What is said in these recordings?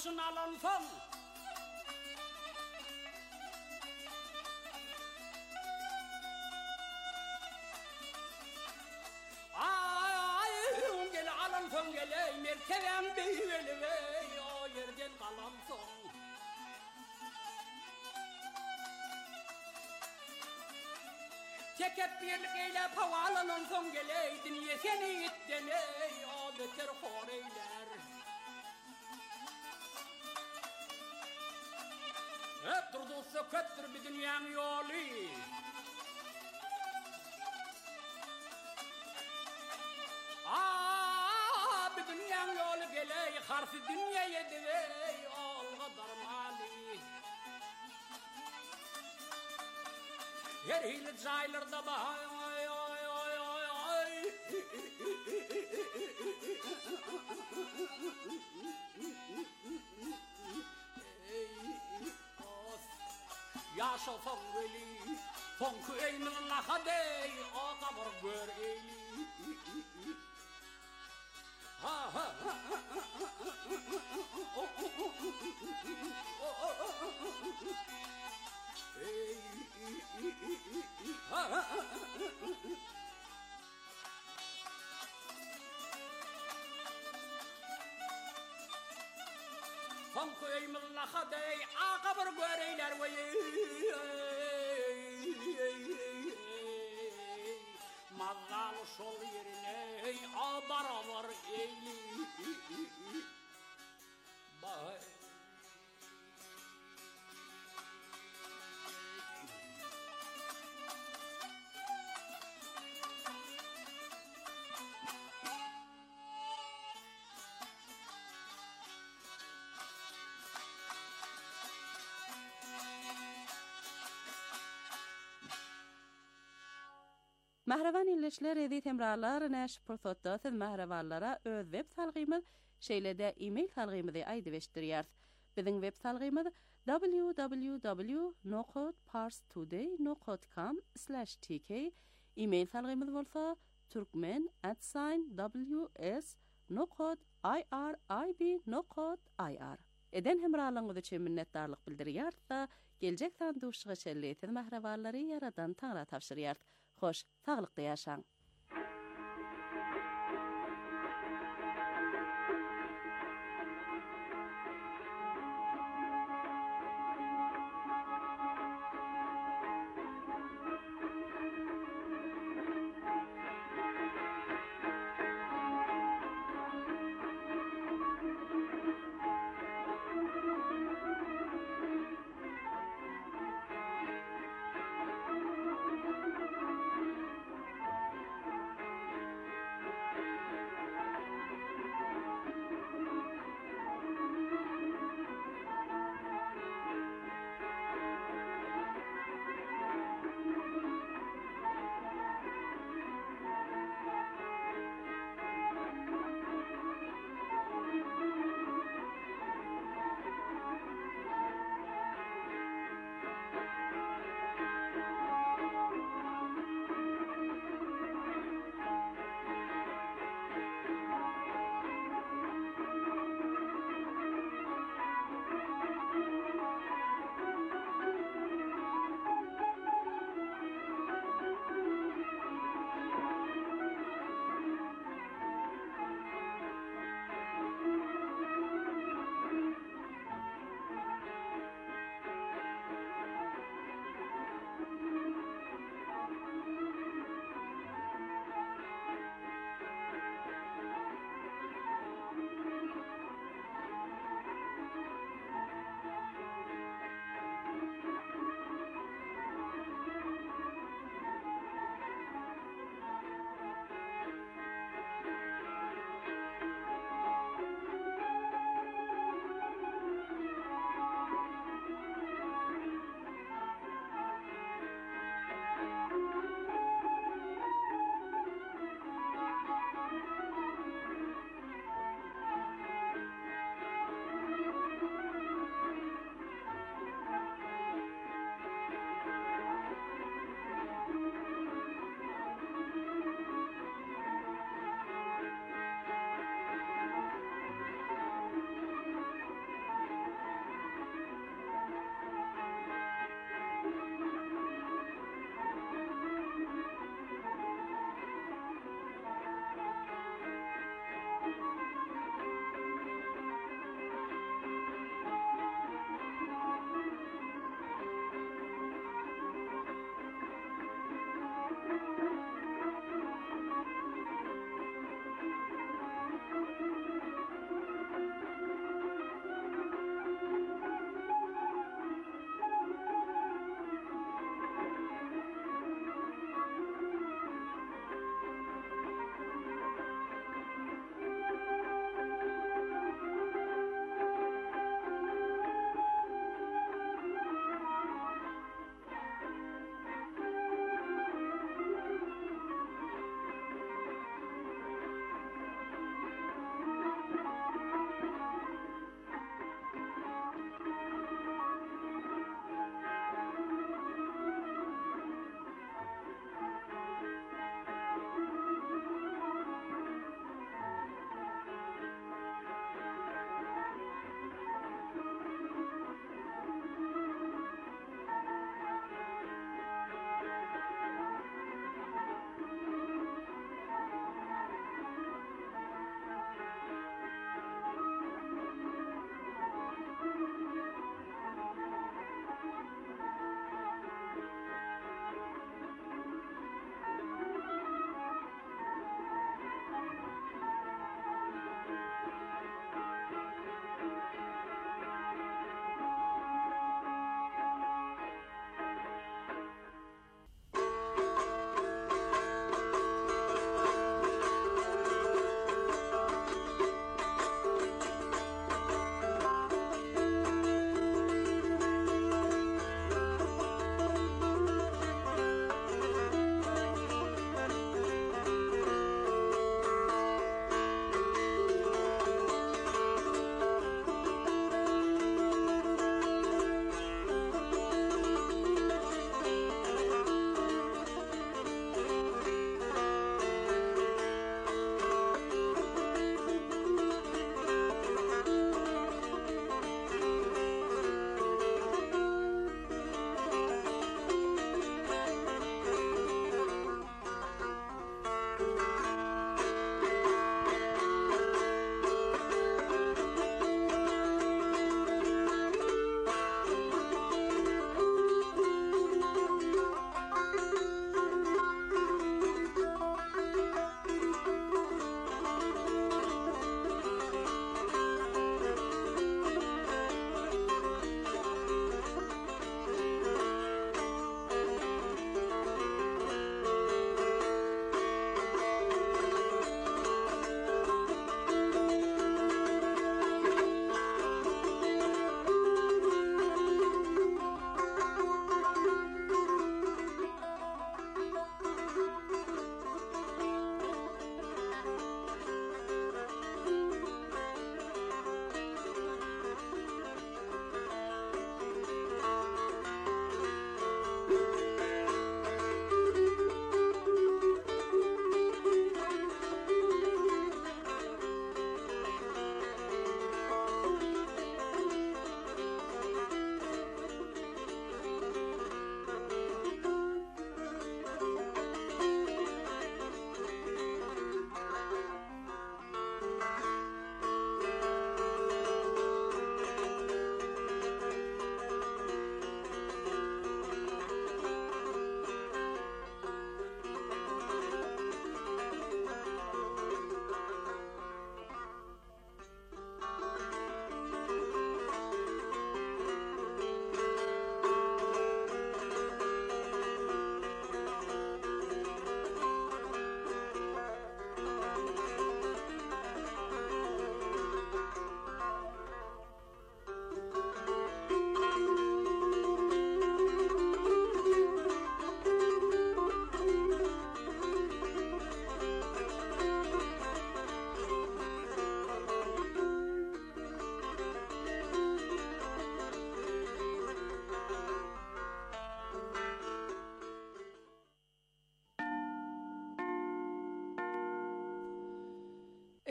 başını alan son. Gel alan son gele merkebem beyveli bey o yerden kalan son. Çekip birlik eyle pavalanın son geleydin ye seni itten ey o beter horeyler. Hep durdu söküttür bir dünyanın yolu. Bir dünyanın yolu geley harfi dünya yedi ey olga darmali. Her hili caylarda bahay ay ay ay ay ay. Yaşa son veli son köyünün lahadey o kabur gör eyli. Ha ha son köyümün lahadey a kabur göreyler vey. Mazal şol yerine a baravar eyli. Bay Mahravan ilişkiler edit emralar näş pursatda siz mahravanlara öz web salgymyz şeýlede e-mail salgymyzy aýdyp Bizim web salgymyz www.noqodparstoday.com/tk. E-mail salgymyz bolsa turkmen@ws.noqod.irib.noqod.ir. Eden hemralygyňyz üçin minnetdarlyk bildirýär. Geljek sanduşyga şelleýän mahrawanlary yaradan taňra tapşyrýar. Hoş, sağlıklı yaşaň.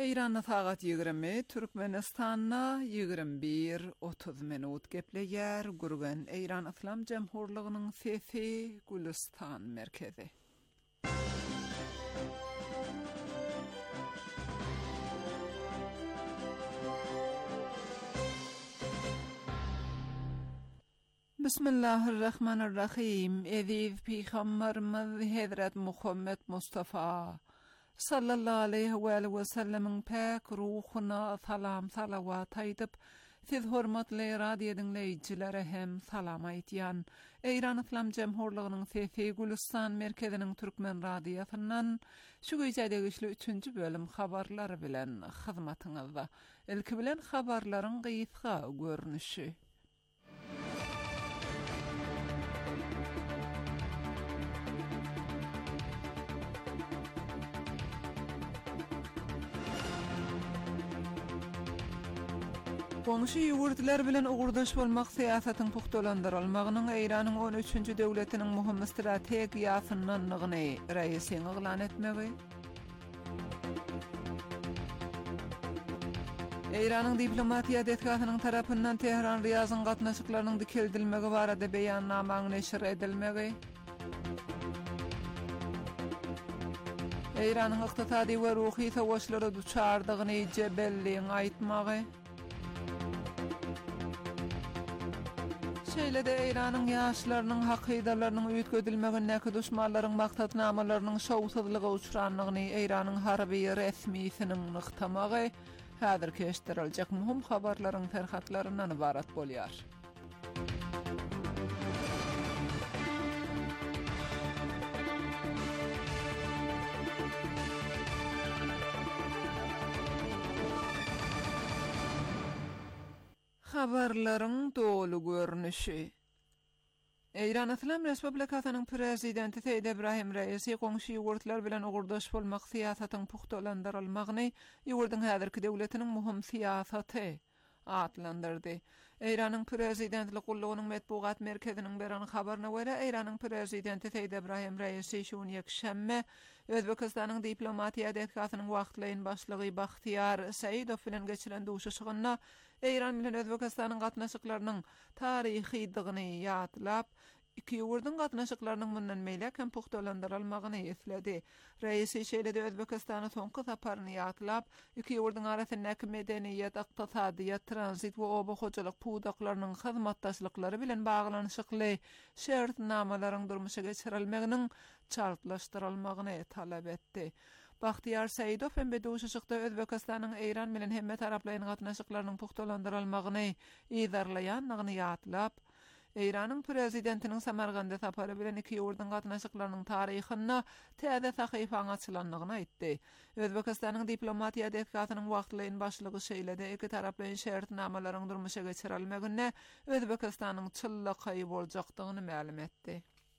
Eýranda sagat 20, Türkmenistanna 21:30 minut gepleýär gurgan Eýran Islam Jamhurlygynyň Sesi Gülistan merkezi. Bismillahirrahmanirrahim. Eziz Peygamberimiz Hazrat Muhammed Mustafa sallallahu aleyhi ve sellemin pek ruhuna salam salavat aýdyp, siz hormatly radio dinleýijilere hem salam aýtýan. Eýran Islam Jamhurlygynyň Sesi Gülistan merkeziniň Türkmen radiosundan şu güýjede güçlü 3-nji bölüm habarlary bilen hyzmatyňyzda. Ilki bilen habarlaryň gysga görnüşi. Goňşy ýurtlar bilen ugurdaş bolmak syýasatyň puhtalandyrylmagynyň Eýranyň 13-nji döwletiniň muhim strategiýasyndan nygyny reisi eglan etmegi. Eýranyň diplomatiýa detgasynyň tarapyndan Tehran Riýazyň gatnaşyklarynyň dikeldilmegi barada beýannamaň neşir edilmegi. Eýranyň ykdysady we ruhy sowuşlary duçardygyny jebelliň aýtmagy. Şeýlede Eýranyň ýaşlarynyň hakydalarynyň üýtgedilmegine duşmanlaryň maksatnamalarynyň şowsuzlyga uçranlygyny Eýranyň harby resmiýetiniň nyktamagy häzir keşdiriljek muhim habarlaryň terhatlaryndan ibarat bolýar. Habarlaryň dolu görnüşi. Eýran Islam Respublikasynyň prezidenti Seýid Ibrahim Reisi goňşy ýurtlar bilen ugurdaş bolmak syýasatyň puhtalandyrylmagyny ýurdyň häzirki döwletiniň muhim syýasaty atlandyrdy. Eýranyň prezidentlik gullugynyň medpugat merkeziniň beren habaryna görä Eýranyň prezidenti Seýid Ibrahim Reisi şuň ýekşämme Özbekistanyň diplomatiýa detgasynyň wagtlaýyn başlygy Bahtiýar Saýidow bilen geçiren duşuşygyna Eýran bilen Özbekistanyň gatnaşyklarynyň taryhydygyny ýatlap, iki ýurdyň gatnaşyklarynyň mundan meýle hem puhtalandyrylmagyny esledi. Reisi şeýlede Özbekistanyň soňky saparyny ýatlap, iki ýurdyň arasyndaky medeniýet, ykdysadyýat, transit we oba hojalyk pudaklarynyň hyzmatdaşlyklary bilen baglanyşykly şertnamalaryň durmuşa geçirilmeginiň çartlaşdyrylmagyny talap etdi. Bahtiýar Saýidow hem beduşuşykda Özbekistanyň Eýran bilen hemme taraplaryň gatnaşyklarynyň puhtalandyrylmagyny ýerleýänligini ýatlap, Eýranyň prezidentiniň Samarganda sapary bilen iki ýurdyň gatnaşyklarynyň taryhyna täze sahyfa açylanlygyny aýtdy. Özbekistanyň diplomatiýa detgasynyň wagtlaýyn başlygy şeýlede iki taraplaryň şertnamalaryň durmuşa geçirilmegine Özbekistanyň çyllygy boljakdygyny ma'lum etdi.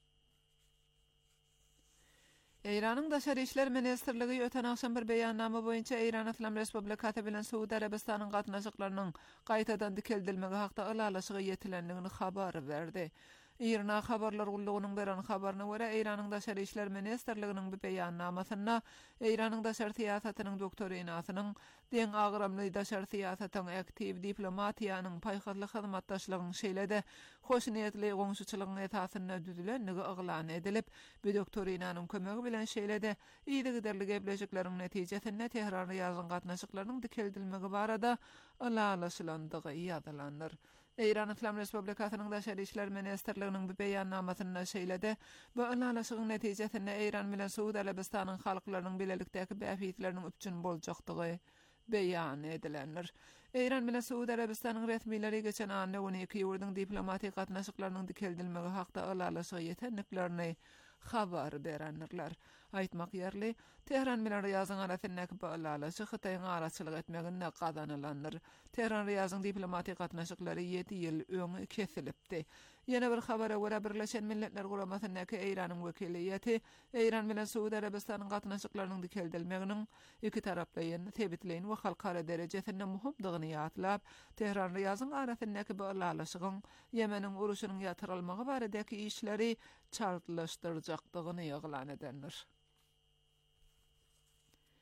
Eýranyň Daşary işler ministrligi öten akşam bir beýannama boýunça Eýran Islam Respublikasy bilen Suudi Arabistanyň gatnaşyklarynyň gaýtadan dikeldilmegi hakda ýalaşygy ýetilendigini habar berdi. Irna habarlar gullugynyň beren habaryna görä Eýranyň Daşary işler ministrliginiň bir beýannamasyna Eýranyň daşary syýasatynyň doktorinasynyň deň agramly daşary syýasatyň aktiv diplomatiýanyň paýhazly hyzmatdaşlygyny şeýlede hoş niýetli goňşuçylygyň esasyna düzülenligi eglan edilip, bu doktorinanyň kömegi bilen şeýlede ýygy giderli gepleşikleriň netijesinde Tehran Riýazyň gatnaşyklarynyň dikeldilmegi barada alalaşylandygy ýadylandyr. Eýran Islam Respublikasynyň Daşary işler ministrliginiň bir beýannamasyna şeýlede, bu alalaşygyň netijesinde Eýran bilen Suudi Arabistanyň halklarynyň bilelikdäki bäfitleriniň üçin boljakdygy beýan edilendir. Eýran bilen Suudi Arabistanyň resmiýetleri geçen anda 12 ýurdyň diplomatik gatnaşyklarynyň dikeldilmegi hakda alalaşygy ýetenliklerini habar berenler. Aýtmak ýerli, Tehran bilen Riýazyň arasyndaky bu alalaşyk Hytaýyň araçylyk etmegine gazanylandyr. Tehran Riýazyň diplomatik gatnaşyklary 7 ýyl öňe kesilipdi. Ýene bir habara görä Birleşen Milletler Guramasynyňky Eýranyň wekiliýeti Eýran bilen Suudi Arabistanyň gatnaşyklarynyň dikeldilmeginiň iki taraplaýyn sebitleýin we halkara derejesinde muhimdygyny ýatlap, Tehran Riýazyň arasyndaky bu alalaşygyň Ýemeniň uruşynyň ýatyrylmagy baradaky işleri çartlaşdyrjakdygyny ýaglan edenler.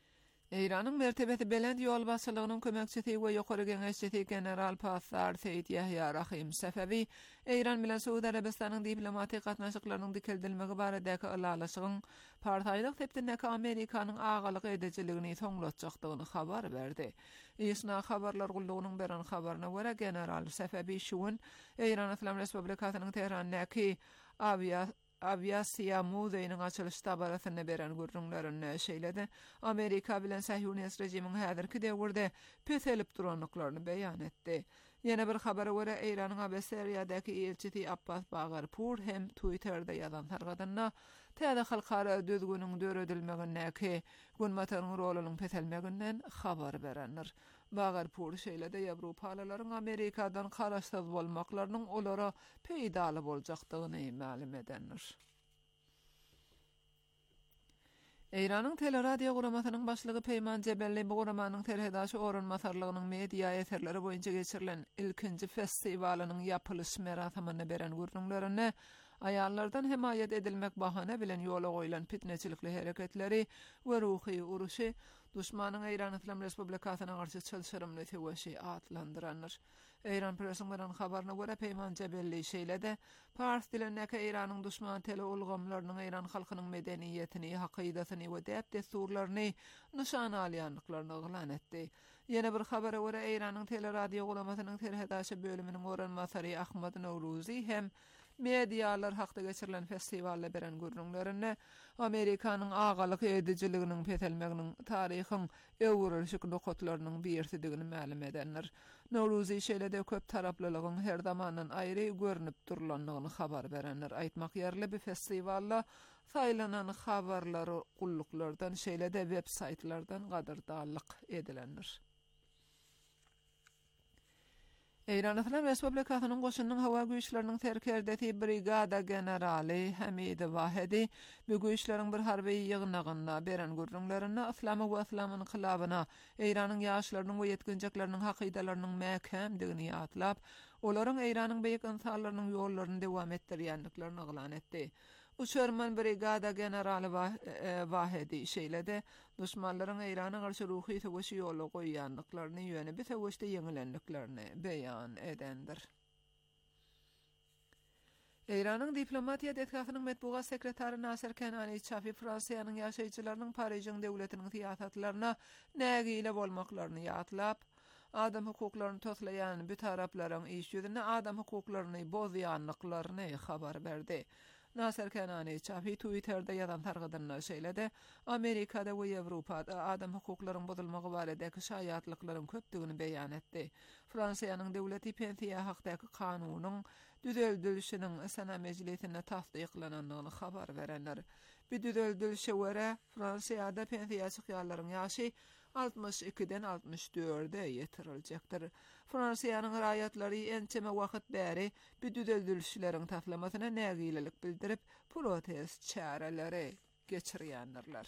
Eýranyň mertebeti belend ýol başçylygynyň kömekçisi we ýokary geňeşçisi general Passar Seyit Yahya Rahim Sefevi Eýran bilen Suudi Arabistanyň diplomatik gatnaşyklarynyň dikildilmegi baradaky ılalaşygyň partaýlyk tepdineki Amerikanyň agalyk edeciligini soňlatjakdygyny habar berdi. Isna habarlar gullugynyň beren habaryna görä general Sefevi şuun Eýran Islam Respublikasynyň Tehrandaky aviasiya muzeýiniň açylyş tabarasyny beren gurrunlaryny şeýledi. Amerika bilen Sahyonist rejimiň häzirki döwürde pöselip duranlyklaryny beýan etdi. Ýene bir habara görä Eýranyň Abeseriýadaky elçisi Abbas Bagarpur hem Twitter'da ýazan targadanna täze halkara düzgünüň döredilmegindäki günmataryň rolunyň peselmeginden habar berenler. Bagarpur şeýlede Ýewropalaryň Amerikadan garaşsyz bolmaklarynyň olara peýdaly boljakdygyny ma'lum edenler. Eýranyň teleradio guramasynyň başlygy Peýman Jebelli bu guramanyň terhedaşy Orun Masarlygynyň media eserleri boýunça geçirilen ilkinji festiwalynyň ýapylyş merasymy beren gurrunlaryny ayallardan himayet edilmek bahane bilen ýola goýulan fitneçilikli hereketleri we ruhy uruşy düşmanyň Eýran Islam Respublikasyna garşy çylşyrymly tewşi atlandyranlar. Eýran presiň beren habaryna görä Peýman Jebelli şeýlede Pars dilindäki Eýranyň düşman tele ulgamlarynyň Eýran halkynyň medeniýetini, hakydatyny we däp desturlaryny nişan alýanlyklaryny elan etdi. Ýene bir habara görä Eýranyň teleradio guramasynyň terhedaşy bölüminiň öwrenmasary Ahmad Nowruzy hem medialar hakda geçirilen festiwalle beren gurrunlaryny Amerikanyň agalyk ediciliginiň peselmeginiň taryhyň öwrülşik nokatlarynyň birsidigini ma'lum edenler. Nowruzy şeýlede köp taraplylygyň her zamandan aýry görünip durlanlygyny habar berenler. Aýtmak ýerli bir festiwalla saýlanan habarlary gulluklardan şeýlede web saytlardan gadyrdanlyk edilenler. Eýran Islam Respublikasynyň goşunyň hawa güýçleriniň terkerdeti brigada generali Hamid Wahidi bu güýçleriň bir harby ýygnagyna beren gurrunlaryny Islamy we Islamyň hylabyna Eýranyň ýaşlarynyň we ýetginjekleriniň hakydalarynyň mähkemdigini ýatlap, olaryň Eýranyň beýik insanlarynyň ýollaryny dowam etdirýänliklerini elan etdi. Uçurman brigada generali Wahidi şeýlede düşmanlaryň Eýrana garşy ruhy tewşi ýola goýýanlyklaryny ýöne bir tewşde ýeňilenliklerini beýan edendir. Eýranyň diplomatiýa detgasynyň medbugat sekretary Nasir Kenani Çafi Fransiýanyň ýaşaýjylarynyň Paryjyň döwletiniň tiýatlaryna nägile bolmaklaryny ýatlap, adam hukuklaryny toslaýan bu taraplaryň iş ýüzüne adam hukuklaryny bozýanlyklaryny habar berdi. Nasir Kenani Çafi Twitter'da ýazan targadyna şeýlede Amerikada we Ýewropada adam hukuklarynyň bozulmagy baradaky şaýatlyklaryň köpdigini beýan etdi. Fransiýanyň döwleti pensiýa hakdaky kanunyň düzeldilişiniň Sena Meclisine tasdyklananyny habar berenler. Bu düzeldilişe görä Fransiýada pensiýa çykýarlaryň ýaşy 62'den 64'e yetiriljekdir. Fransiýanyň raýatlary ençeme wagt bäri bu düzeldilişleriň taslamasyna nägilelik bildirip protest çäreleri geçirýändirler.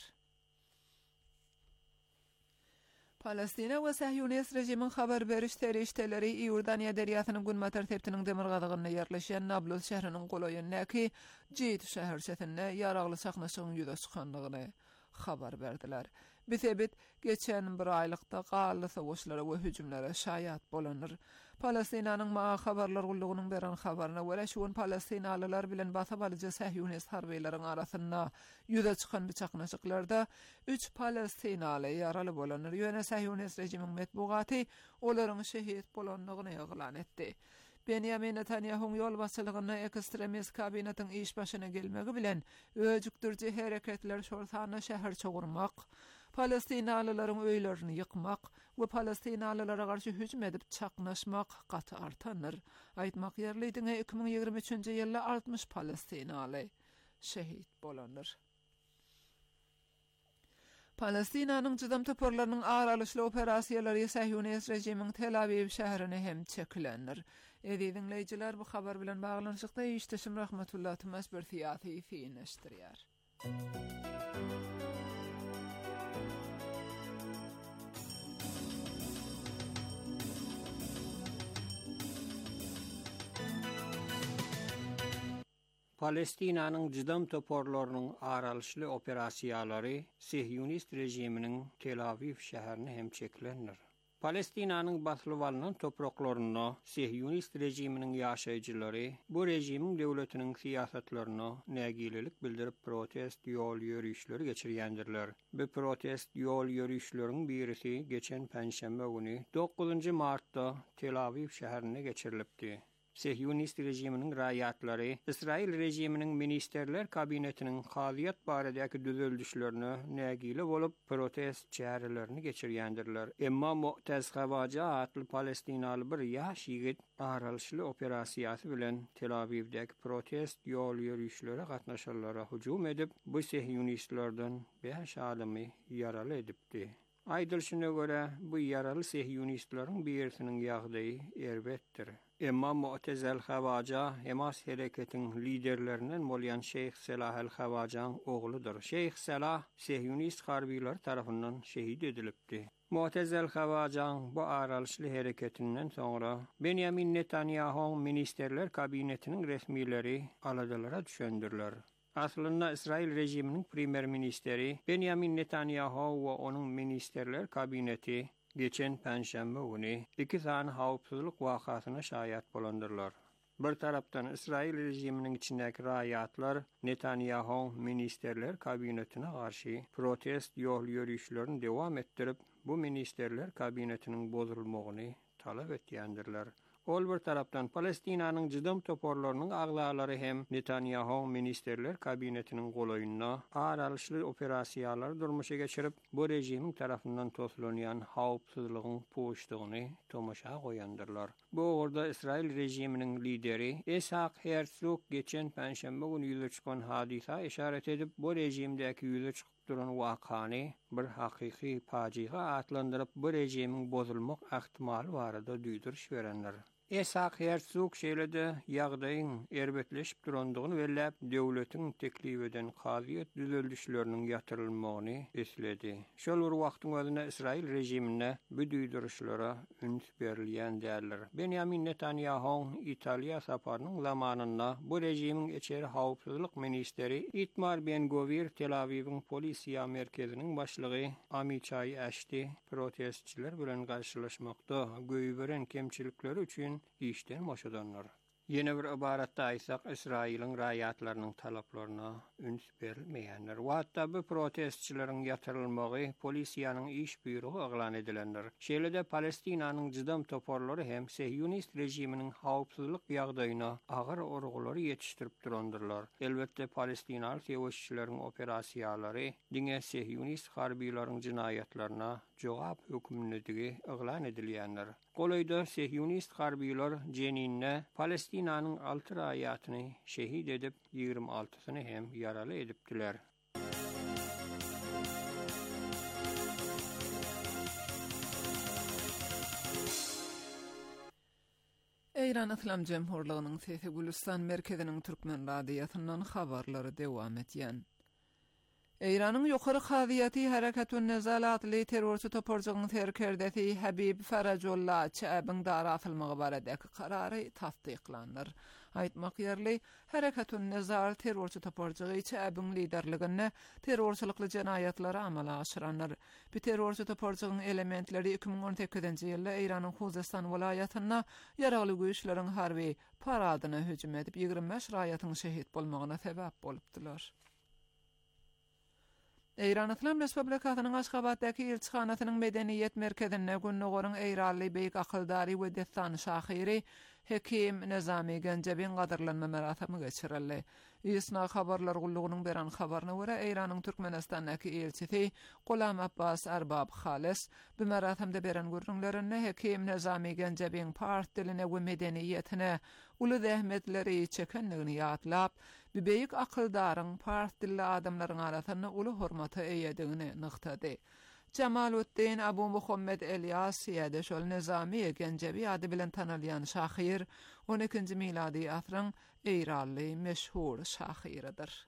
Palestina we Sahyonist rejimiň habar beriş terişdeleri Iordaniýa derýasynyň günmatar tepdiniň demirgadygyna ýerleşen Nablus şäheriniň golaýyndaky Jit şäherçesinde ýaragly saknaşygyň ýüze çykanlygyny habar berdiler. Bitebit geçen bir aýlykda galy sowuşlara we hüjümlere şaýat bolanlar. Palestinanyň ma habarlar gullugynyň beren habaryna görä şuun Palestinalylar bilen basabalyja Sahyonist harbylaryň arasynda ýüze çykan bir çaknaşyklarda 3 Palestinaly ýaraly bolanlar. Ýöne Sahyonist rejimiň medbugaty olaryň şehit bolanlygyny elan etdi. Benjamin Netanyahu'nun yol başçylygyna ekstremist kabinetin iş başyna gelmegi bilen öjükdirji hereketler şortana şäher çogurmak, Palestinalylaryň öýlerini ýykmak we Palestinalylara garşy hüjüm edip çaknaşmak gaty artanır. Aýtmak ýerlidiňe 2023-nji ýylda 60 Palestinaly şehit bolanlar. Palestinanyň jydam toporlarynyň aralyşly operasiýalary Sahyonist rejimiň Tel Aviv şäherine hem çekilenler. Dinleyijiler bu habar bilen baglanyşykda işteşim rahmetullah Tumas bir fiýaty fiýneşdirýär. Palestinanyň jydam toporlarynyň aralyşly operasiýalary Sihyonist rejiminiň Tel Aviv şäherini hem çeklenir. Palestinanyň baslyp alynan topraklaryna Sihyonist rejiminiň ýaşaýjylary bu rejimiň döwletiniň siýasatlaryna nägililik bildirip protest ýol ýürüýüşleri geçirýändirler. Bu protest ýol ýürüýüşleriň birisi geçen penşembe güni 9 martda Tel Aviv şäherine geçirilipdi. Sihyonist rejiminiň raýatlary Israil rejiminiň ministerler kabinetiniň hazyat baradäki düzelişlerini nägili bolup protest çärelerini geçirýändirler. Emma Mu'tez Hawaja atly Palestinaly bir ýaş ýigit aralyşly operasiýasy bilen Tel Avivdäki protest ýol ýürüýüşlere gatnaşanlara hujum edip bu sihyonistlerden 5 adamy ýaraly edipdi. Aýdylşyna görä bu ýaraly sihyonistlaryň birisiniň ýagdaýy erbetdir. Emma Mu'tez el-Hawaja Hamas hereketiniň liderlerinden bolýan Şeyh Salah el-Hawajaň ogludur. Şeyh Salah sihyonist harbiýler tarapyndan şehit edilipdi. Mu'tez el-Hawajaň bu aralyşly hereketinden soňra Benjamin Netanyahu ministerler kabinetiniň resmileri aladalara düşendirler. Aslında İsrail rejiminin primer ministeri Benjamin Netanyahu we onun ministerler kabineti geçen penşembe günü 2 sany hawpsuzlyk wakasyna şahit bolandyrlar. Bir tarapdan İsrail rejiminiň içindäki raýatlar Netanyahu ministerler kabinetine garşy protest ýol ýürüýüşlerini dewam etdirip bu ministerler kabinetiniň bozulmagyny talap etýändirler. Ol bir tarapdan Palestinanyň jydam toporlarynyň aglaalary hem Netanyahu ministerler kabinetiniň golaýyna aralyşly operasiýalar durmuşa geçirip bu rejimiň tarapyndan toslanýan hawpsuzlygyň poşdygyny tomaşa goýandyrlar. Bu orada İsrail rejiminiň lideri Ishak Herzog geçen penşembe günü ýüze çykan hadisa işaret edip bu rejimdäki ýüze çykyp duran wakany bir hakyky pajiga atlandyryp bu rejimiň bozulmak ähtimaly barada duýduryş berenler. Ishak Herzog şeýlede ýagdaýyň erbetleşip durandygyny belläp döwletiň teklip eden hazyat düzelişleriniň ýatyrylmagyny esledi. Şol bir wagtyň özünde İsrail rejimine bu duýduruşlara üns berilýän däldir. Benjamin Netanyahu Italiýa saparynyň zamanynda bu rejimiň içeri hawpsuzlyk ministeri Itmar Ben-Gvir Tel Aviviň polisiýa merkeziniň başlygy Amichai Ashti protestçiler bilen garşylaşmakda göýberen kemçilikleri üçin işten boşadanlar. Yine bir ibaratda aýsak İsrail'in raýatlarynyň talaplaryna üns berilmeýänler. Wagtda bu protestçileriň ýatyrylmagy polisiýanyň iş bürogy eglan edilendir. Şeýlede Palestinanyň jydam toporlary hem Sihyonist rejiminiň hawpsuzlyk ýagdaýyna agyr orgulary ýetişdirip durandyrlar. Elbetde Palestinaly sewiççileriň operasiýalary diňe Sihyonist harbiýlaryň jinayatlaryna jogap hökümlüligi eglan edilýändir. Golaýda Sihyonist harbiýler Jeninne Palestinanyň 6 raýatyny şehit edip 26syny hem ýaraly edipdiler. Eýran Islam Jemhurlygynyň Sesi Gülistan merkeziniň türkmen radiýasyndan habarlary dewam etýän. Eýranyň ýokary hazyýaty Harekatun Nezal adly terrorçy toporjygyň serkerdesi Habib Farajullah Çäbiň dara atylmagy baradäki karary tasdyklandyr. Aýtmak ýerli, Harekatun Nezal terrorçy toporjygy Çäbiň liderliginde terrorçylykly jenayatlary amala aşyranlar. Bu terrorçy toporjygyň elementleri 2018-nji ýylda Eýranyň Huzestan welaýatyna ýaraly güýçleriň harby paradyna hüjüm edip 25 raýatyň şehit bolmagyna sebäp bolupdylar. Eýran Islam Respublikasynyň Aşgabatdaky elçixanasynyň medeniýet merkezine günnügörüň Eýranly beýik akyldary we destan şahyry Hekim Nezami Gencebiň gadyrlanma merasimy geçirildi. Isna habarlar gullugynyň beran habaryna görä Eýranyň Türkmenistandaky elçisi Gulam Abbas Arbab Halis bu merasimde beran görnüklerini Hekim Nezami Gencebiň part diline we medeniýetine uly zähmetleri çekenligini ýatlap, bu beýik akyldaryň part dilli adamlaryň arasyna uly hormaty eýedigini nyktady. Jamaluddin Abu Muhammed Elias ýa-da şol Nezami Gencebi ady bilen tanylýan şahyr 12-nji miladi asryň Eýranly meşhur şahyrydyr.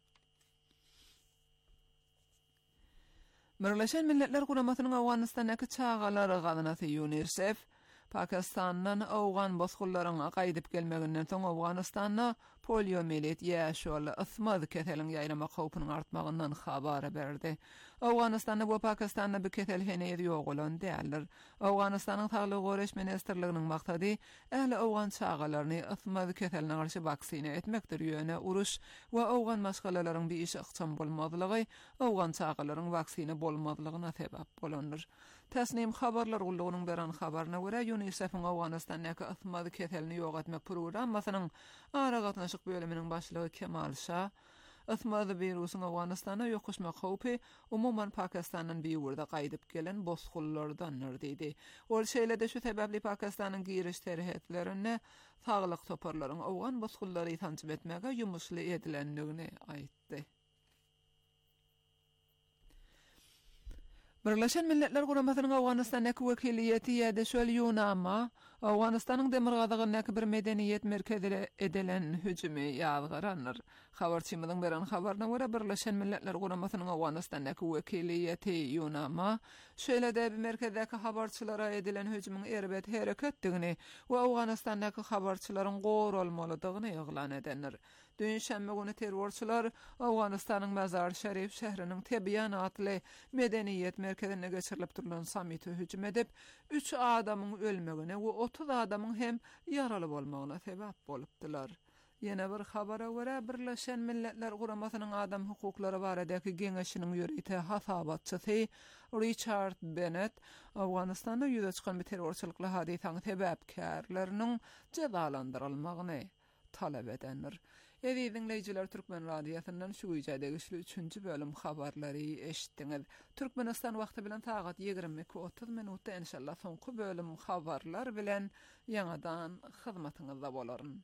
Birleşen Milletler Guramasynyň Awganistandaky çağalary gazanasy UNICEF Pakistandan Awgan bosgullaryň gaýdyp gelmeginden soň Awganistanda poliomiyelit ýaşoly ysmady keselin ýaýrama howpunyň artmagyndan habar berdi. Awganystanda we Pakistanda bu kesel henüz ýok bolan däldir. Awganystanyň Saglyk Goraş Ministrliginiň maksady ähli awgan çağalaryny ysmady keseline garşy waksina etmekdir ýöne uruş we awgan maşgalalaryň bir işi ykçam bolmadylygy awgan çağalaryň waksina bolmadylygyna sebäp bolandyr. Täsnim habarlar gullugynyň beran habaryna görä UNICEF-iň Awganastandaky ysmady keselini ýok etmek programmasynyň ara gatnaşyk bölüminiň başlygy Kemal Şah ysmady virusyň Awganastana ýokuşmak howpy umumyň Pakistanyň bir ýurda gaýdyp gelen bozgullardandyr diýdi. Ol şeýlede şu sebäpli Pakistanyň giriş terhetlerine saglyk toparlaryň awgan bozgullary tanjyp etmäge ýumuşly edilendigini aýtdy. Birleşen Milletler Guramasynyň Awganastandaky wekiliýeti ýa-da şol ýunama Awganastanyň demirgadygynyň bir medeniýet merkezine edilen hüjümi ýazgarandyr. Habarçymyň beran habaryna görä Birleşen Milletler Guramasynyň Awganastandaky wekiliýeti ýunama şeýlede bir merkezdäki habarçylara edilen hüjümyň erbet hereketdigini we Awganastandaky habarçylaryň goralmalydygyny ýaglan edenler. Dün şäme güni terrorçylar Awganastanyň Mazar Şerif şähriniň Tebiyan adly medeniýet merkezine geçirilip durulan samity hüjüm edip 3 adamyň ölmegine we 30 adamyň hem ýaraly bolmagyna sebäp bolupdylar. Ýene bir habara görä Birleşen Milletler Guramasynyň adam hukuklary baradaky geňeşiniň ýörüte hasabatçysy Richard Bennett Awganastanda ýüze çykan bir terrorçylykly hadisaň sebäpkärleriniň cezalandyrylmagyny talap edenler. Evi dinleyijiler Türkmen radiosynyň şu güýjädäki 3-nji bölüm habarlary eşitdiňiz. Türkmenistan wagty bilen saat 22:30 minutda inşallah soňky bölüm habarlar bilen ýa-dan hyzmatyňyzda bolaryn.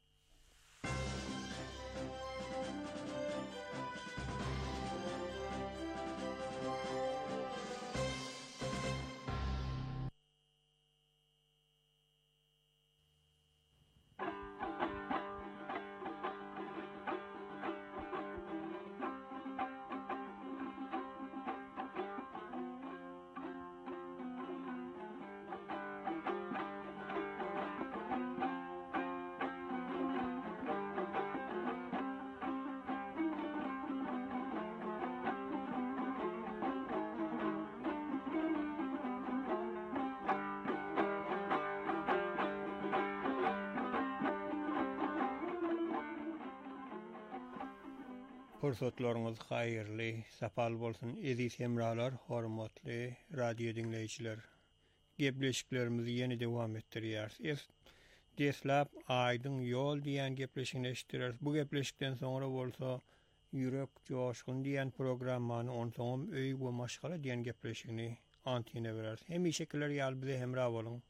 Pursatlaryňyz haýyrly, sapal bolsun. Eziz hemralar, hormatly radio dinleyijiler. Gepleşiklerimizi ýene dowam etdirýäris. Deslap aýdyň ýol diýen gepleşigini eşitdirýäris. Bu gepleşikden soňra bolsa ýürek joşgun diýen programmany onsoňam öý we maşgala diýen gepleşigini antine berýäris. Hem şekiller ýaly bize hemra bolun.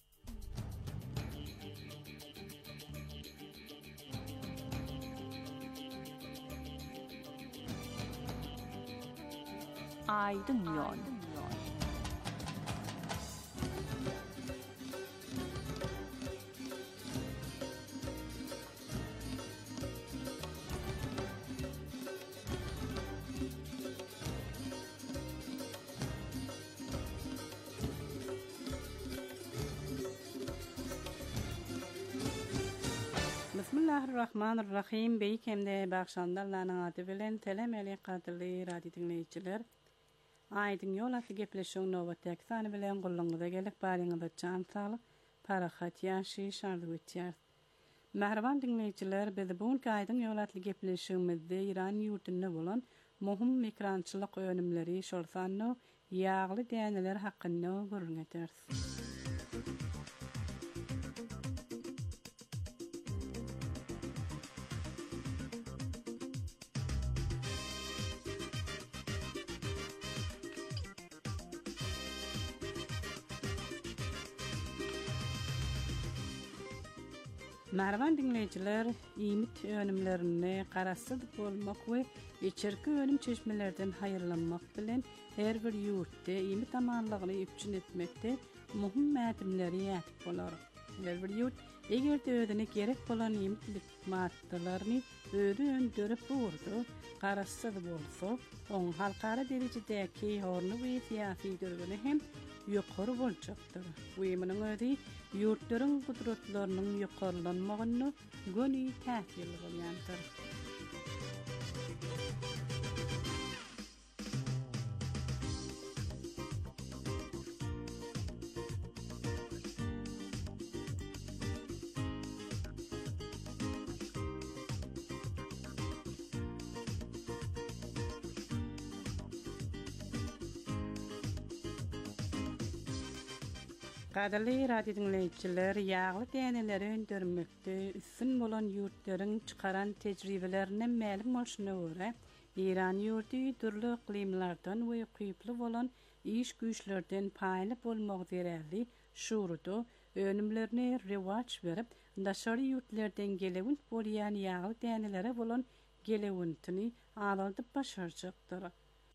Aydın yol. Bismillahirrahmanirrahim. Beýkemde bagşandarlaryň ady bilen telemeli gadyly radio dinleyijiler. Aydın yol atly gepleşiň nowatdaky sany bilen gulluňyza gelip baryňyza can salyp parahat ýaşy şardy geçýär. Mähriban dinleyijiler, biz bu aydyn yol atly gepleşigimizde Iran ýurtunda bolan muhim mikrançylyk önümleri şolsany ýagly däneler hakynda görüňetär. Merhaban dinleyijiler, iýmit önümlerini garaşsyp bolmak we içerki önüm çeşmelerden haýyrlanmak bilen her bir ýurtda iýmit amanlygyny üçin etmekde muhim mädimleri ýatyp bolar. Her bir ýurt egerde özüne gerek bolan iýmitlik maddalaryny özü öndürip burdy, garaşsyp bolsa, oň halkara derejedäki horny we syýasy döwrüne hem ýokary boljakdyr. Weýminiň özi ýurtlaryň gudratlarynyň ýokarlanmagyny göni täsir bolýandyr. Qadarly radio dinleýijiler, ýagly däneleri öndürmekde üstün bolan ýurtlaryň çykaran tejribelerinden mälim bolşuna görä, İran ýurty türli iklimlerden we gyýply bolan iş güýçlerden paýly bolmak zeräli şurudy önümlerini rewaj berip, daşary ýurtlardan gelewint bolýan ýagly dänelere bolan gelewintini alandyp başarjakdyr.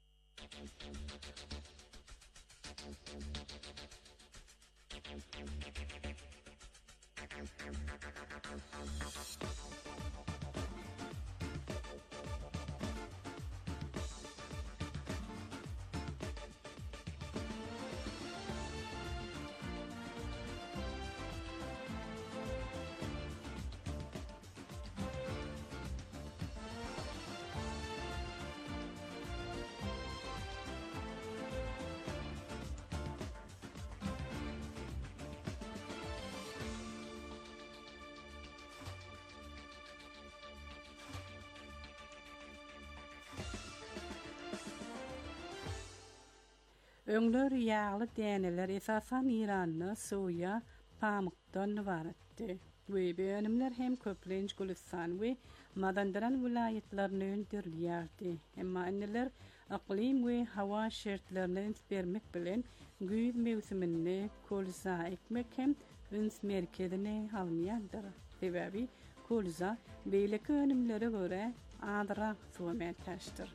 Öňler ýagly däneler esasan İranny suya, pamukdan ibaretdi. We beýanymlar hem köplenç Gülistan we Mazandaran vilayetlerini öndürýärdi. Emma inneler aklim we hawa şertlerini bermek bilen güýz mewsimini kolza ekmek hem üns merkezine almaýandyr. Sebäbi kolza beýleki önümlere göre adyrak suwman taşdyr.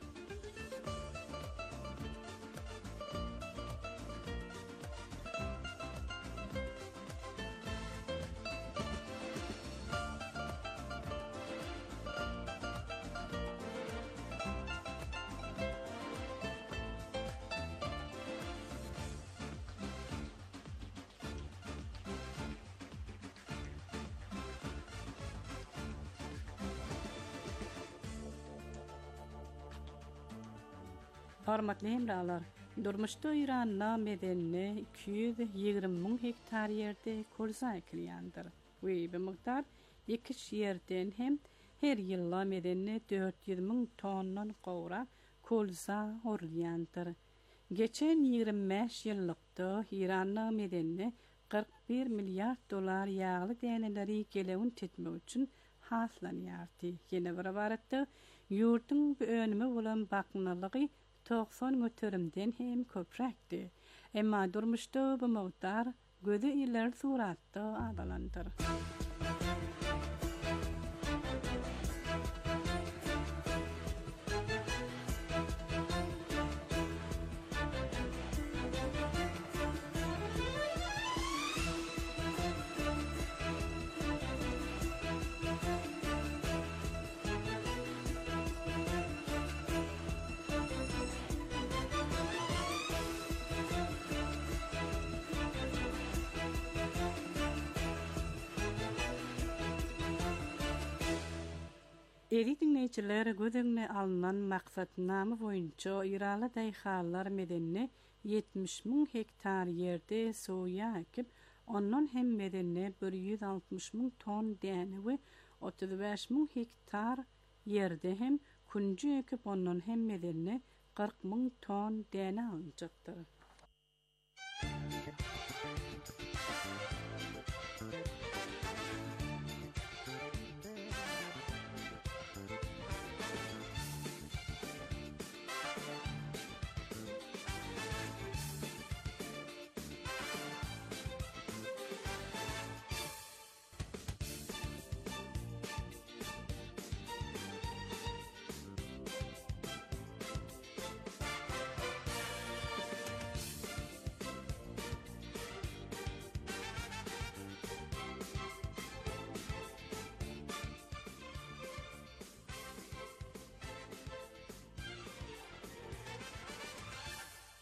Hormatly hemralar, durmuşda İranna medenine 220.000 hektar ýerde kolza ekilýändir. We bu miqdar iki ýerden hem her ýylla medenine 400.000 tonnan gowra kolza horlýandyr. Geçen 25 ýyllykda İranna medenine 41 milyard dolar ýagly däneleri gelewin tetmek üçin haslanýardy. Ýene bir baratda ýurtyň önüme bolan baknalygy 90 götürümden hem köprekdi. Emma durmuşda bu miqdar gözi iller suratda adalandyr. Eri dinleýijiler gözüňe alynan maksatnamy boýunça İranly daýhallar medenine 70.000 hektar ýerde soýa ekip, ondan hem medenine 160.000 ton däne we 35.000 hektar ýerde hem kunju ekip, ondan hem medenine 40.000 ton däne alınjakdyr.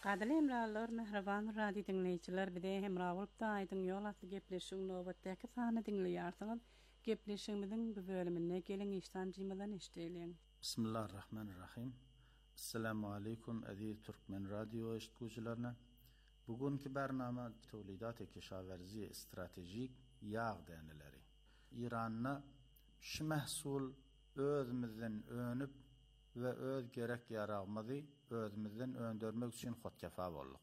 Qadirli emralar, mehriban radio dinleyiciler, bide hemra bolup da aýdyň ýol atly gepleşiň nowbatdaky sany dinleýärsiňiz. Gepleşigimiziň bu bölümine geliň iştan jymadan işleýän. Bismillahirrahmanirrahim. Assalamu alaikum aziz Türkmen radio eşitgüçilerine. Bugünkü bernama tawlidat-ı keşawerzi stratejik yağ däneleri. İranna şu mahsul özümizden önüp ve öz gerek yaragmazy özümizden öndürmek üçin hotkefa bolduk.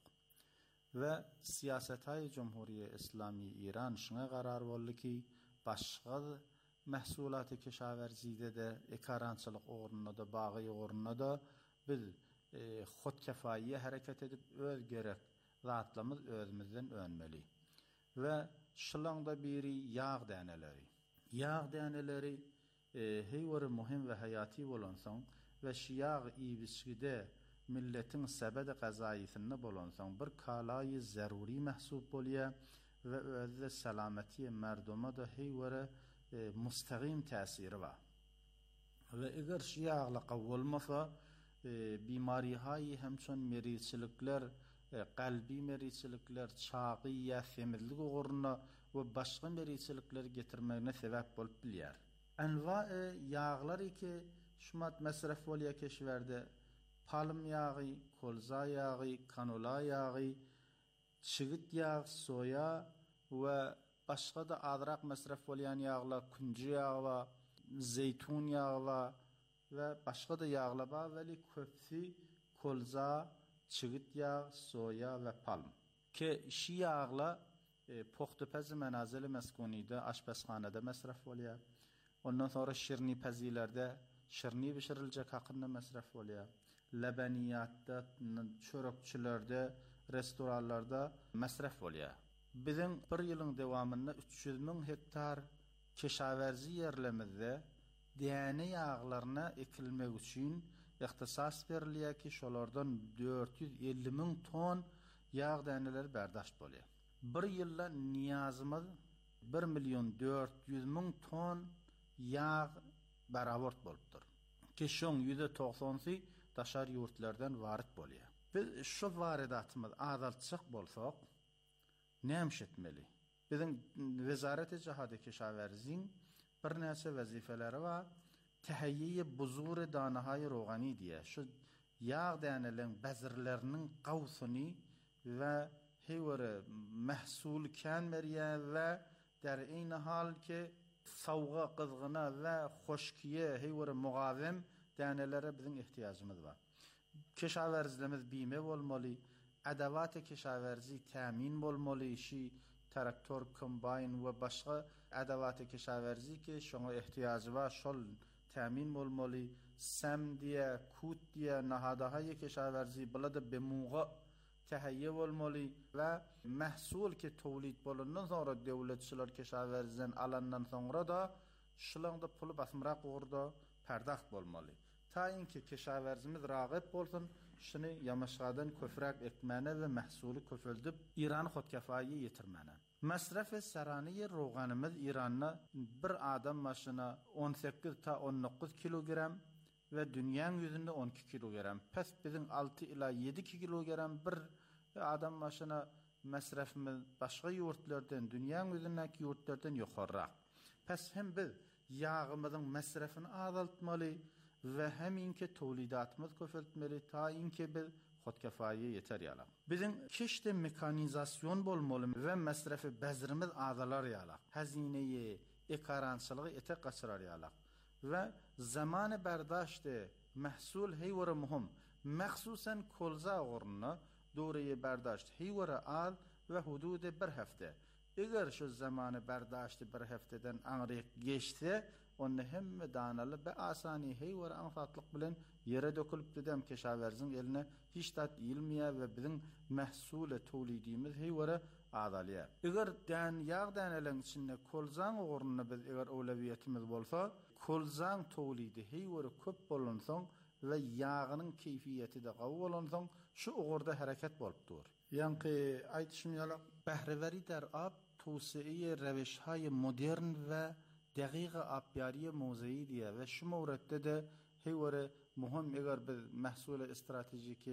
Ve siyasetay Cumhuriye İslami İran şuna karar boldy ki başga mahsulat-ı keşawerzide de ekarançylyk ornuna da bagy ornuna da biz hotkefaýy hareket edip öz gerek zatlarymyz özümizden önmeli. Ve şulaňda biri yağ däneleri. Yağ däneleri heýwary muhim ve hayati bolansaň ve şiyag iýişgide milletin sebede gazaýysyny bolansaň bir kalaýy zaruri mahsup bolýar ve özde salametiye merduma da heýwary mustaqim täsiri bar. Ve eger şiyagla gowulmasa bimarihaýy hemçon meriçilikler, qalbi meriçilikler, çagy ýa semizlik oguruna we başga meriçilikler getirmegine sebäp bolup bilýär. Enwa yağlar ki şumat mesref bolýa keşwerde palm yağı, kolza yağı, kanola yağı, çigit yağı, soya ve başga da azrak mesref bolýan yağlar, kunji yağı, zeytun yağı ve başga da yağlar bar, weli köpsi kolza, çigit yağı, soya ve palm. Ki şu yağlar poxtupez menazil meskunide, aşpazxanada mesref bolýar. Ondan sonra şirni pezilerde şirni bişirilecek hakkında mesref bolýar. Lebeniyatta, çörekçilerde, restoranlarda mesref bolýar. Bizim bir ýylyň dewamında 300.000 hektar keşawerzi ýerlerimizde däne ýağlaryna ekilmek üçin ihtisas berilýär ki şolardan 450.000 ton yağ däneleri berdaşt bolýar. Bir ýylda niýazymyz 1.400.000 ton yağ barawart bolupdyr. Ki şoň %90-sy daşar ýurtlardan waryt bolýar. Biz şu waridatymyz azaltsak bolsak, näme etmeli? Bizim Wezaret-i Cihad-ı Keşawerziň bir näçe wazifeleri bar. Tehiyye buzur-ı danahay rogani diye. Şu yağ dänelerin bezirlerinin gawsyny ve heýwary mahsul kan berýär we der eýni hal ki sawga qızgına ve hoşkiye heýwary mugawim dänelere bizim ihtiýajymyz bar. Keşawerzlerimiz bime bolmaly, adawat-ı keşawerzi tämin bolmaly, şi traktor, kombine we başga adawat-ı keşawerzi ki şoňa ihtiýaji bar, şol tämin bolmaly. Sam diye, kut diye nahadahaýy keşawerzi bulada bemuga tehiyye bolmaly ve mahsul ki tawlid bolandan sonra döwletçiler keşawerzden alandan sonra da şulaňda puly basmyrak orada perdaht bolmaly. Taýin ki keşawerzimiz ragip bolsun, şunu yamaşgadan köfrak ekmene ve mahsuly köpeldip İran hotkefaýy ýetirmene. Masraf-ı saraniye roganımız İran'na bir adam başına 18 ta 19 kilogram ve dünyanın yüzünde 12 kilogram. Pes bizim 6 ila 7 kilogram bir adam başına masrafımız başka yurtlardan, dünyanın yüzündeki yurtlardan yukarı. Pes hem biz yağımızın masrafını azaltmalı ve hem inki tawlidatımız köpeltmeli ta inki biz hotkefaýy yeter ýalak. Bizim keşde mekanizasyon bolmaly ve masrafy bezirimiz azalar ýalak. Hazineyi, ekarançylygy ete gaçyrar ýalak. Ve zamany berdaşdy mahsul heýwary muhim. Mahsusan kolza ornuna döwreyi berdaşt heýwary az ve hududy bir hafta. Eger şu zamany berdaşdy bir hafteden aňryk geçse, onu hemme danaly be asany heýwary ansatlyk bilen yere dökülüp dedem keşawerziň eline hiç tat ýylmaýar we bizim mahsul tawlidimiz heýwary azalýar. Eger yağ danalaryň içinde kolzaň ornuny biz eger awlawiýetimiz bolsa, kolzaň tawlidi heýwary köp bolansoň we ýagynyň keyfiýeti de gawy bolansoň şu ogurda hareket bolup dur. Ýani aýdyşym ýalak behreweri der ab towsiýe rewişhaýy modern we daqiqa apyariye mawzuy diye ve şu mawratda da heýwary muhim eger biz mahsul stratejiki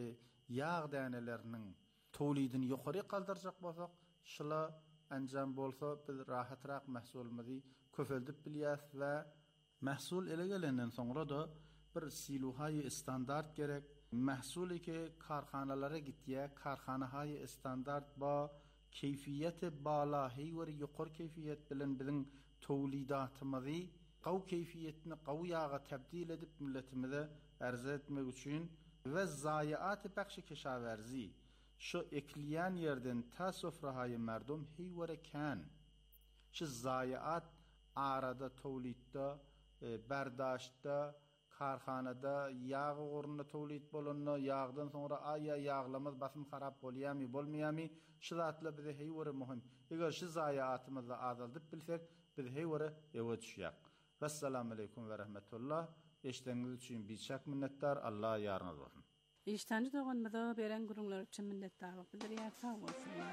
yağ däneleriniň towlidini ýokary galdyrjak bolsak, şula anjam bolsa biz rahatrak mahsulymyzy köpeldip bilýäs we mahsul ele gelenden soňra da bir siluhaý standart gerek. Mahsul ki karhanalara gitýär, karhanahaý standart ba keyfiyeti balahy we ýokary keyfiyet bilen biziň towlidatymyzy gaw keyfiyetini gaw ýaga tebdil edip milletimize arza etmek üçin we zayiat baxşy keşawerzi şu ekliyan yerden ta sofrahaý merdum hiwere kan şu zayiat arada towlidda berdaşda karhanada yağ gorunda towlid bolanna yağdan sonra aya yağlamaz basym harap bolýarmy bolmaýarmy şu zatla bize hiwere muhim. Eger şu zayiatymyzy azaldyp bilsek biz hiwere ýoga düşýär. Assalamu aleykum ve rahmetullah. Eşdeňiz üçin birçak minnetdar. Allah ýarňyz bolsun. İştancı doğanmada beren gurullar üçün minnetdarlyk bildirýär. Sağ bolsunlar.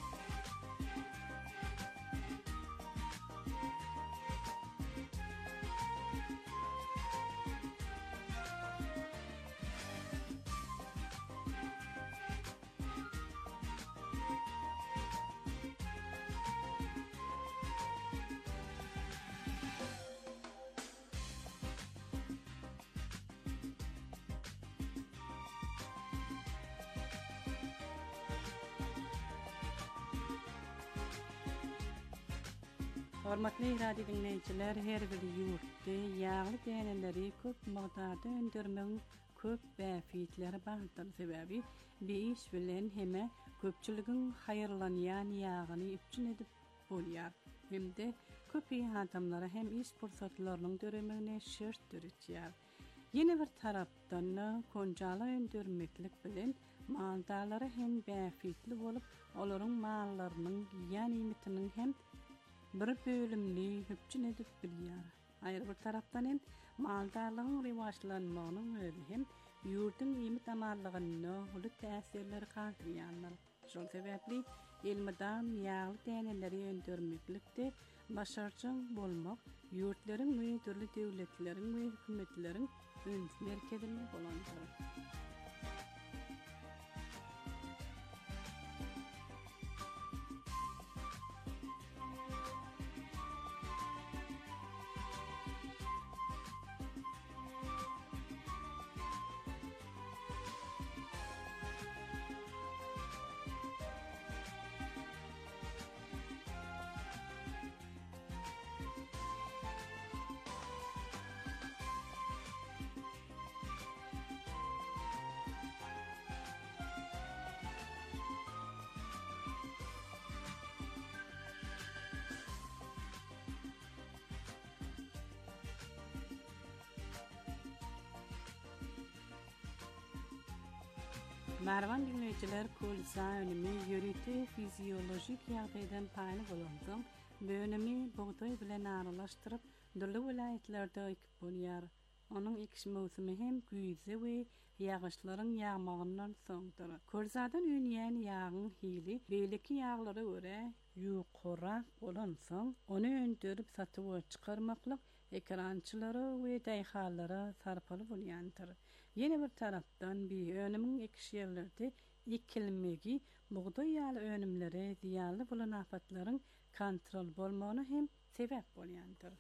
Hormatly radio dinleyijiler, her bir ýurtda ýağly däneleri köp magdarda öndürmeň köp bäfitleri bardyr sebäbi beýiş bilen heme köpçüligiň haýyrlanýan ýagyny üçin edip bolýar. Hemde köp adamlara hem iş pursatlarynyň döremegine şert döretýär. Ýene bir tarapdan konjaly öndürmeklik bilen maldarlara hem bäfitli bolup, olaryň mallarynyň ýanymitiniň hem bir bölümli hüpçün edip bilýär. Aýry bir tarapdan hem maldarlygyň riwaçlanmagynyň özi hem ýurtdyň ýymit amallygyna uly täsirleri kaltyrýarlar. Şol sebäpli elmydam ýağly däneleri öndürmeklikde başarçyň bolmak ýurtlaryň we türli döwletleriň we hökümetleriň öňsü merkezinde bolandyr. Mervan dinleyijiler, kolsa önemi ýörükde fiziolojik ýagdaýdan paýly bolandyň, bu önemi buğday bilen aralaşdyryp, dürli vilayetlerde ekip bolýar. Onuň ekiş mewsimi hem güýze we ýagyşlaryň ýağmagyndan soňdyr. Kolsadan önýän ýagyň hili beýleki ýaglary görä ýokarak bolansoň, ony öndürip satyp çykarmaklyk ekrançylary we daýhallara sarpaly bolýandyr. Ýene bir tarapdan bir önümiň ekiş ýerlerde ekilmegi buğday ýaly önümleri ziýanly bolan afatlaryň kontrol bolmagyna hem sebäp bolýandyr.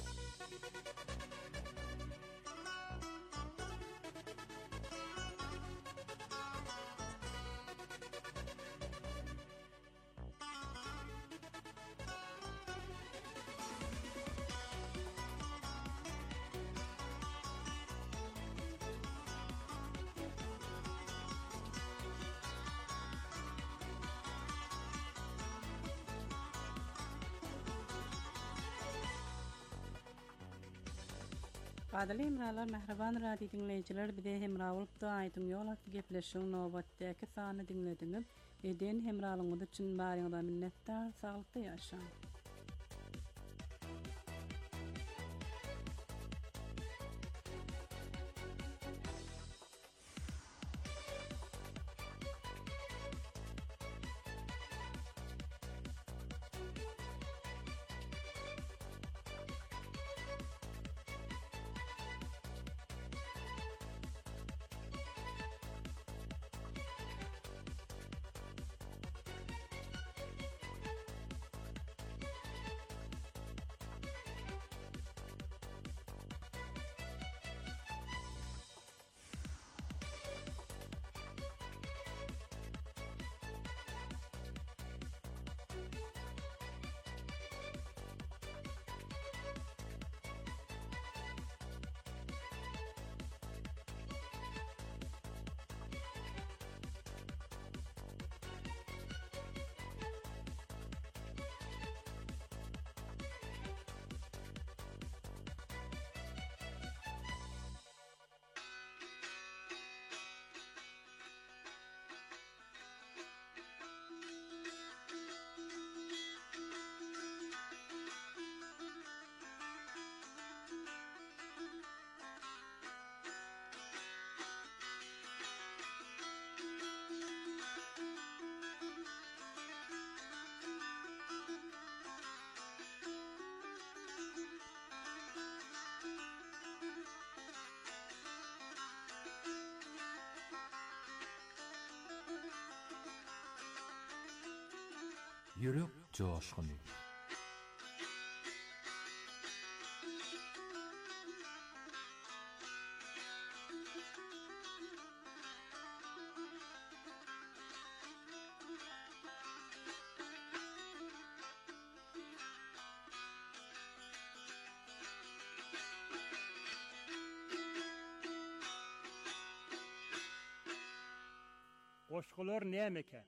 Adly imralar, mehriban radio dinleyijiler, bide hemra bolup da aýdyň ýol atly gepleşiň nowatdaky sany dinlediňiz. Eden hemralyňyz üçin baryňyza minnetdar, saglyklykda ýaşaň. Yürek coşkunu. Qoşqular nämeke?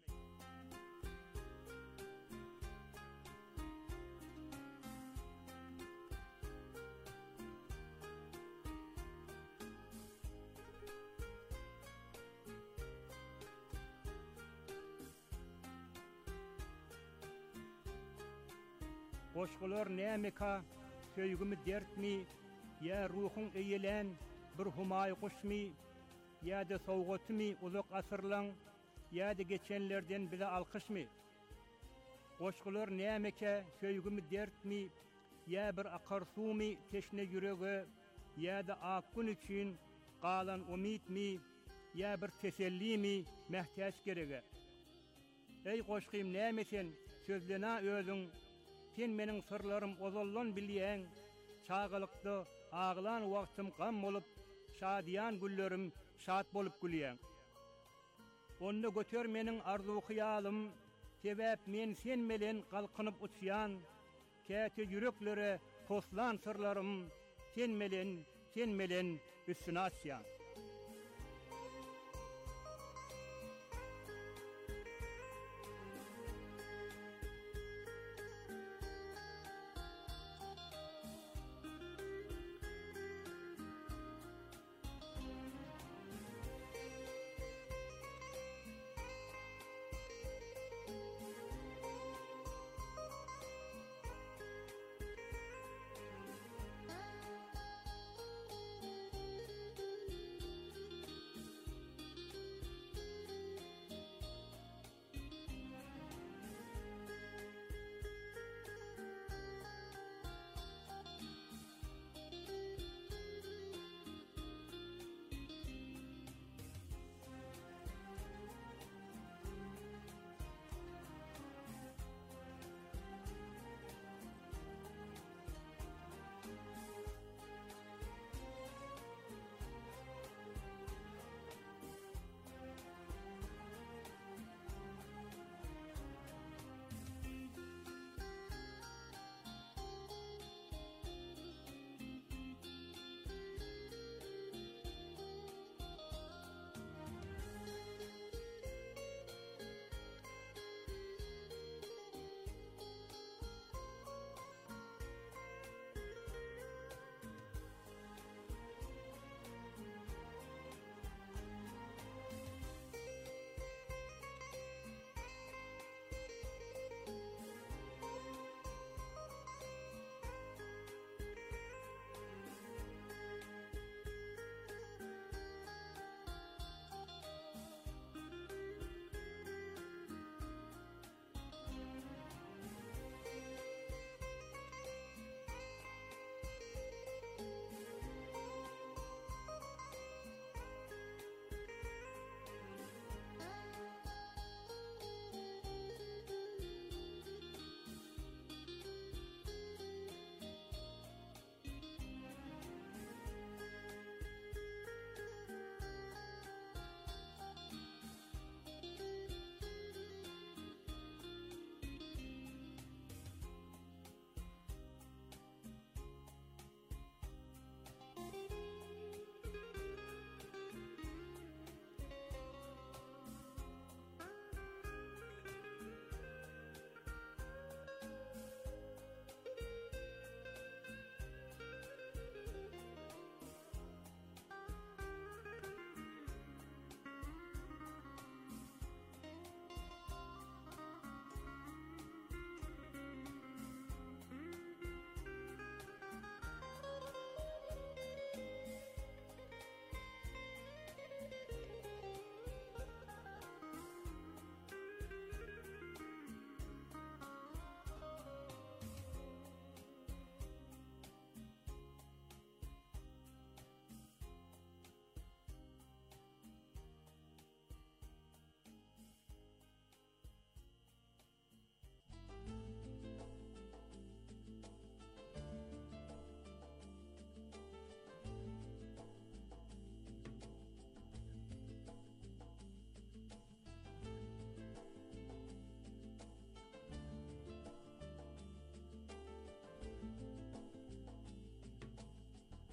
Qoşqular nämeke? Söýgümi dertmi? Ya ruhun eýelen bir humaý quşmy? Ya da sowgatymy uzak asyrlaň? Ya da geçenlerden bize alkışmy? Qoşqular nämeke? Söýgümi dertmi? Ya bir akarsumy teşne ýürege? Ya da ak gün üçin galan umidmi? Ya bir tesellimi mähtäç gerege? Ey qoşgym nämesen sözlena özüň? Sen meniň sırlarym ozallan bilýän, çağalykda ağlan wagtym gam bolup, şadiýan güllerim şat bolup gülýän. Onda götür meniň arzu hyýalym, sebäp men sen melen galkynyp uçýan, käte yüreklere toslan sırlarym, sen melen üstüne açýan.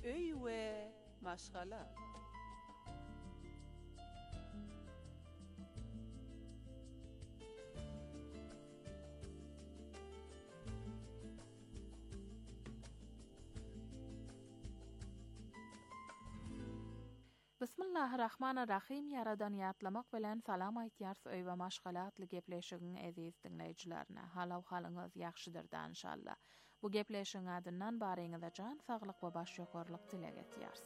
öy we maşgala. Bismillahirrahmanirrahim. Yaradan ýatlamak bilen salam aýtýar öý we maşgalatly gepleşigiň aziz dinleýijilerine. Halaw halyňyz ýaxşydyr inşallah. Bu gepleşigiň adyndan baryňyza jan saglyk we baş ýokarlyk dileg etýäris.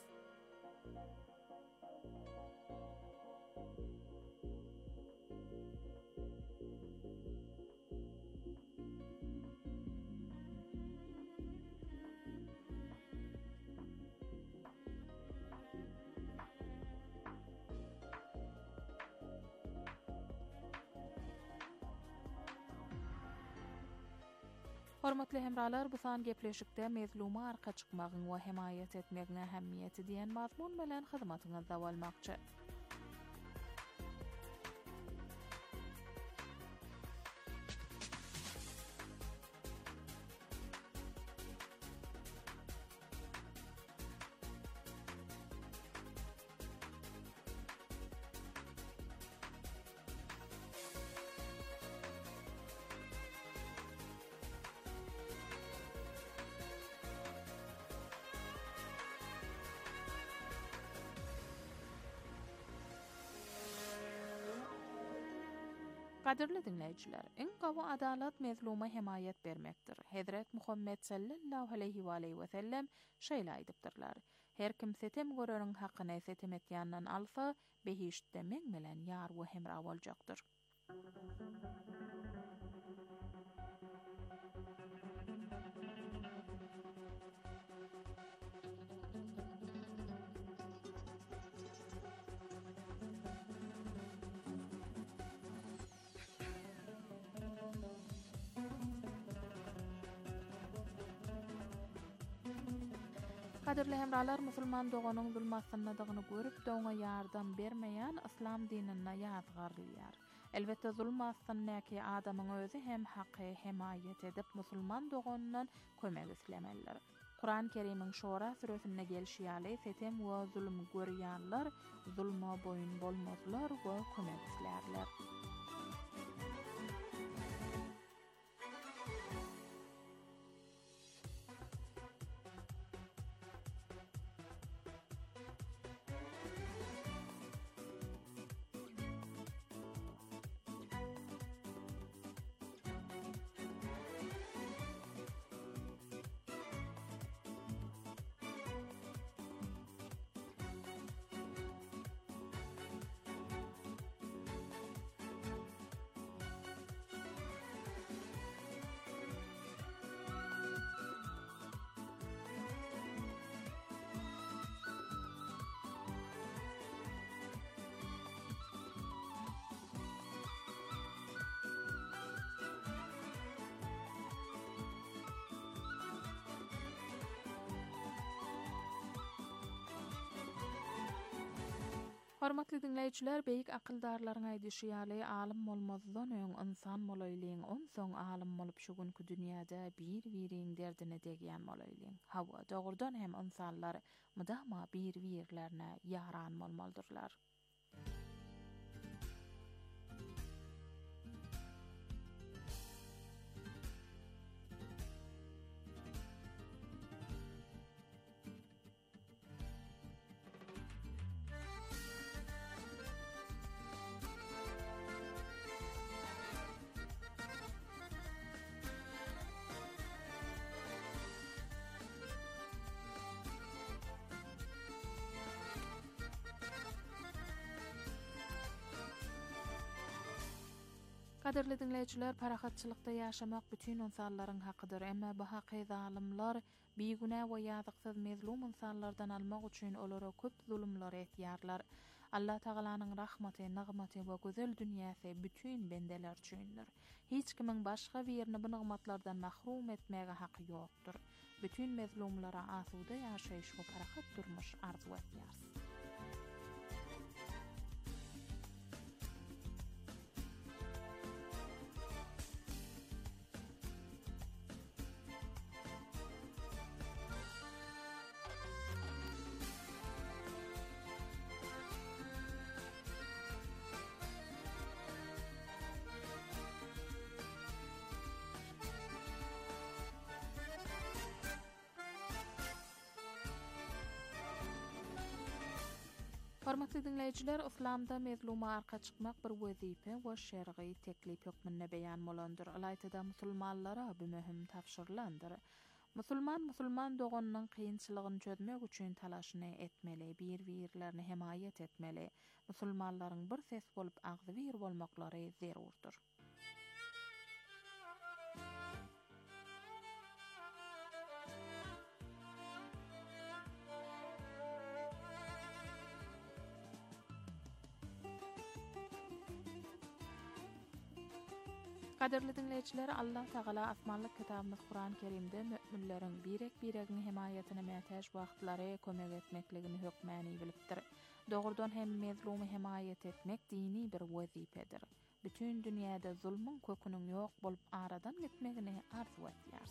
Hormatly hemralar, bu san gepleşikde mezluma arka çykmagyň we himayet etmegiň ähemmiýeti diýen mazmun bilen hyzmatyňyzda bolmakçy. Qadirli dinleyijiler, iň gawy adalat mezluma himayet bermekdir. Hazrat Muhammed sallallahu aleyhi we sellem şeýle aýdypdyrlar: her kim setem göreniň hakyny setem etýändan alsa, behişde meň bilen ýar we hemra boljakdyr. Qadirli hemralar, musulman doganyň zulmatsynydygyny görüp doňa ýardam bermeýän islam dinine ýazgarlýar. Elbetde zulmatsyny näki adamyň özü hem haqqy himayet edip musulman doganynyň kömek islemeldir. Kur'an-ı Kerim'in Şura süresinde gelişýäli setem we zulm görýänler zulma boyun bolmazlar we kömek islerler. Hormatly dinleyijiler, beýik akyldarlaryň aýdyşýaly alim bolmazdan öň insan bolaýlyň onsoň alim bolup şu günkü dünýäde bir-biriň derdine degýän bolaýlyň. Hawa dogurdan hem insanlar mydama bir-birlerine ýaran bolmalydyrlar. Qadirli dinleyijiler, parahatçylykda ýaşamak bütün insanlaryň hakydyr, emma bu haky zalimler beýguna we ýazyksyz mezlum insanlardan almak üçin olara köp zulümler etýärler. Allah Taalanyň rahmaty, nygmaty we gözel dünýäsi bütün bendeler üçindir. Hiç kimiň başga birini bu nygmatlardan mahrum etmege haky ýokdur. Bütün mezlumlara asuda ýaşaýyş we parahat durmuş arzu etýär. Hormatly dinleyijiler, Islamda mezluma arka çykmak bir wezipe we şer'i teklip hükmünde beýan bolandyr. Alaytyda musulmanlara bu möhüm tapşyrylandyr. Musulman doganynyň kynçylygyny çözmek üçin talaşyny etmeli, bir-birlerini hemaýet etmeli. Musulmanlaryň bir ses bolup agzy bir bolmaklary zerurdur. Kaderli dinleyijiler, Allah Taala asmanlyk kitabymyz Kur'an-ı Kerimde müminleriň birek-biregini hemaýetine mätäç wagtlary kömek etmekligini hökmäni bilipdir. Dogrudan hem mezlumy hemaýet etmek dini bir wezipedir. Bütün dünýäde zulmyň köküniň ýok bolup aradan gitmegini arzu etýär.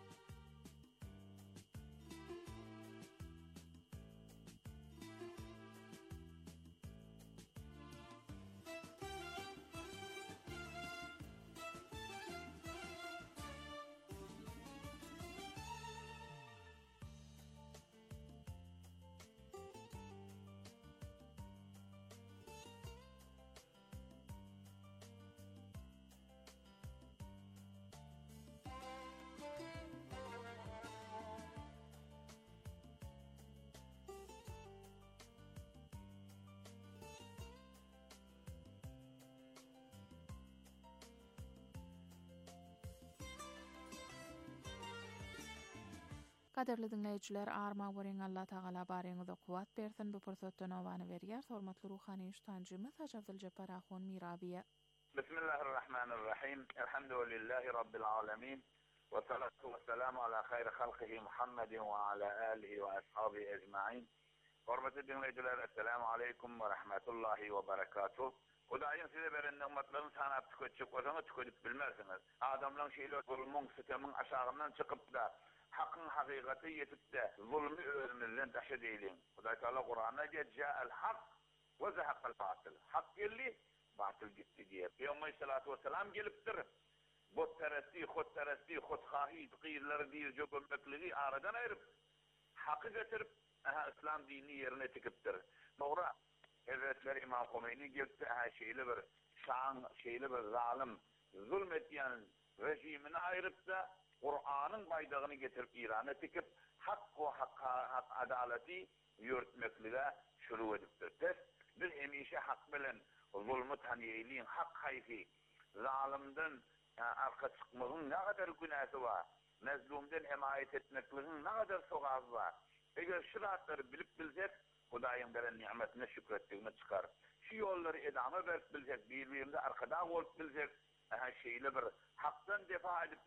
Kaderli dinleyijiler, arma boring Allah Taala baryňyza kuwat bersin. Bu pursatdan owany berýär. Hormatly ruhany iştancymyz Haji Abduljabbar Ahun Mirabiýe. Bismillahirrahmanirrahim. Elhamdülillahi rabbil alamin. Ve salatu vesselamu ala hayri halqihi Muhammedin ve ala alihi ve ashabihi ecmaîn. Hormatly dinleyijiler, assalamu alaykum ve rahmetullahi ve berekatuh. Hudaýyň size berenden ummatlaryň sanap tüketjek bolsaňyz tüketip bilmersiňiz. Adamlaryň şeýle zulmyň, sitemyň aşagyndan çykyp da hakkın hakikati yetip de zulmü özümüzden taşı edelim. Hudaý Taala Kur'an'da "Ca'al hak ve zahaqal batil." Hak geldi, batil gitti diýip. Peygamber sallallahu aleyhi ve sellem gelipdir. Botperesti, hothahi, qiyirler diýip jögönmekligi aradan aýryp, haky getirip, İslam dinini yerine tikipdir. Toğra, Hazretleri İmam Khomeini geldi, şeýle bir şan, şeýle bir zalim, zulm etýän rejimini aýryp da Kur'an'ın baydagyny getirip İran'a tikip hak adaleti yürütmeklige şuru edipdir. Biz hemişe hak bilen zulmü tanıýaýlyň, hak haýsy, zalimden arka çykmagyň ne kadar günäsi bar, mezlumdan hemaýet etmekligiň ne kadar sogazy bar. Eger şu rahatlary bilip bilsek, Hudaýyň beren nimetine şükretdigini çykar. Şu ýolları edame berip bilsek, bir-birimize arkada bolup bilsek, şeýle bir hakdan defa edip